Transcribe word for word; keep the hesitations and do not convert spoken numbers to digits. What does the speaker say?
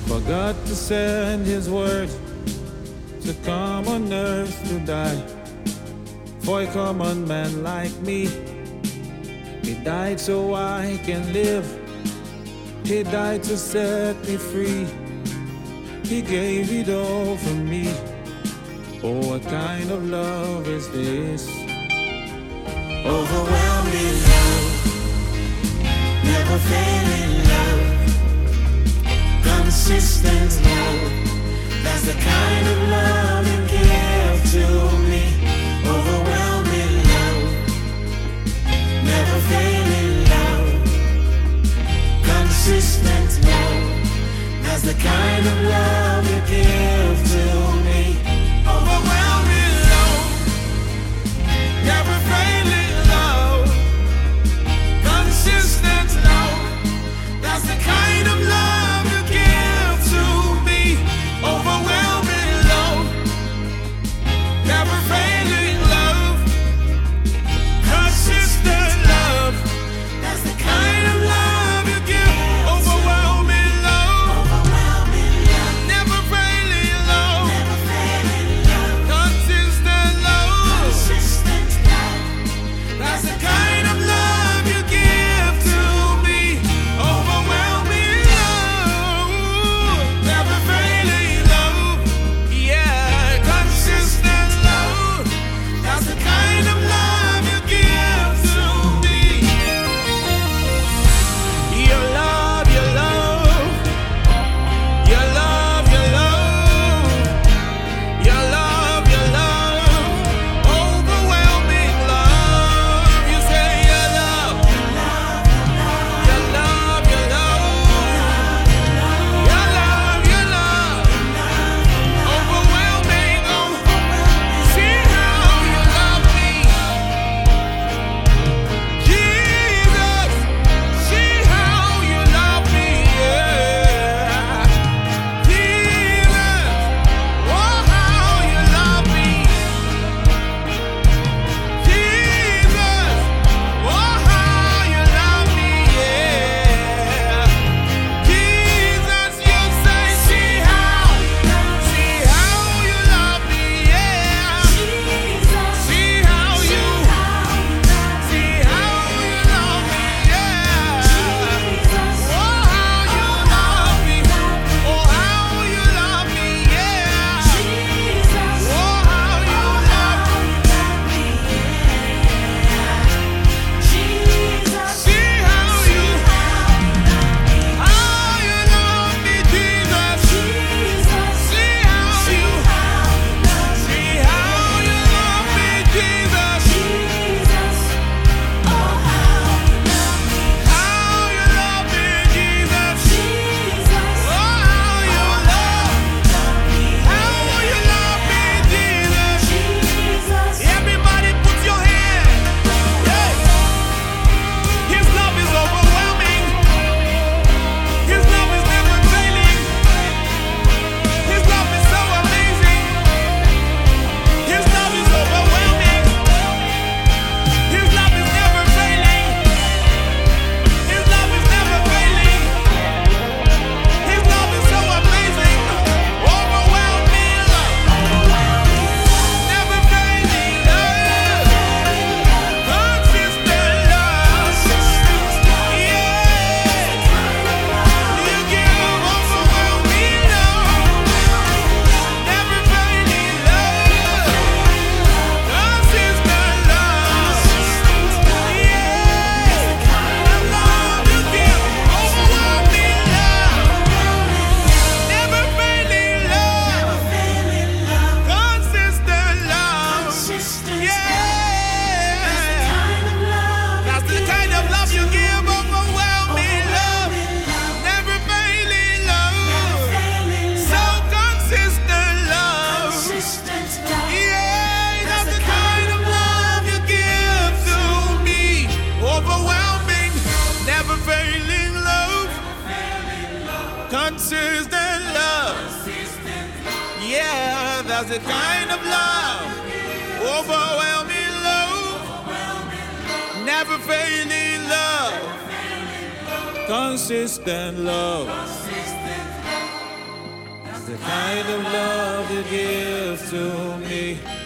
Forgot to send his word to come on earth to die for a common man like me. He died so I can live. He died to set me free. He gave it all for me. Oh, what kind of love is this? Overwhelming love, never failing love, consistent love. That's the kind of love you give to me. Overwhelming love, never failing love, consistent love. That's the kind of love you give to me. Overwhelming love, never failing love, consistent love. That's the kind of love you give to me. Overwhelming love, never failing love, consistent love. That's the kind of love you give. Overwhelming love, overwhelming love, never failing love, never failing love, consistent love, consistent love. That's the kind of love you give to me. Overwhelming love, never failing love, yeah, consistent love. That's the kind of love you give to me. Your love, your love, your love, your love, your love, your love, overwhelming love. You say your love, your love, your love, your love, your love, your love, overwhelming. Oh, see how you love me, Jesus. See how you love me, yeah, Jesus. Oh, how you love me, Jesus. Oh, how you love me, yeah, Jesus. You say, see how, see how you love me, yeah, see how you, see how you love me, yeah. Oh, how you love me, oh, how you love me, yeah. Oh, how you love me, see how you, how you love me, Jesus. See how you, see how you love me, Jesus. How you love me, Jesus. Oh, how you love, how you love me, Jesus. Everybody put your hand. Yeah. His love is overwhelming. His love is never failing. His love is so amazing. His love is overwhelming. His love is never failing. His love is never failing. His love is so amazing. Overwhelming love. Never failing love. Consistent love. Yeah. You give overwhelming love. Never failing love. Consistent love. Yeah. The love you give. Overwhelming love. Never failing love. Consistent love. Yeah. That's the kind of love you give. Overwhelming love. Never failing love. So consistent love. Yeah, that's the kind of love you give to me. Overwhelming, never failing love. Consistent love. Yeah, that's the kind of love. Overwhelming love. Never failing love. Consistent love. the kind of love you give to me.